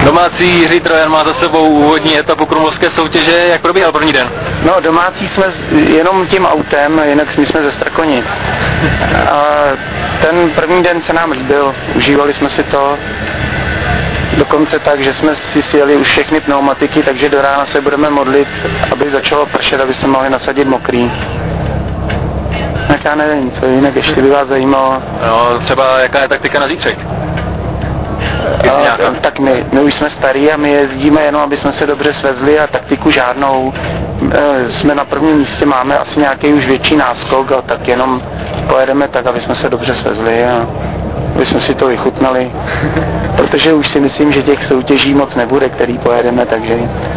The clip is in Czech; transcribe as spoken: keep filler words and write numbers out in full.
Domácí Jiří Trojan má za sebou úvodní etapu krumlovské soutěže, jak probíhal první den? No, domácí jsme jenom tím autem, jinak my jsme ze Strakonic. A ten první den se nám líbil, užívali jsme si to. Dokonce tak, že jsme si sjeli už všechny pneumatiky, takže do rána se budeme modlit, aby začalo pršet, aby se mohli nasadit mokrý. Tak já nevím, co jinak ještě by vás zajímalo. No, třeba jaká je taktika na zítřek? A, tak my, my už jsme starí a my jezdíme jenom, aby jsme se dobře svezli a taktiku žádnou. E, jsme na prvním místě, máme asi nějaký už větší náskok, a tak jenom pojedeme tak, aby jsme se dobře svezli a aby jsme si to vychutnali. Protože už si myslím, že těch soutěží moc nebude, který pojedeme, takže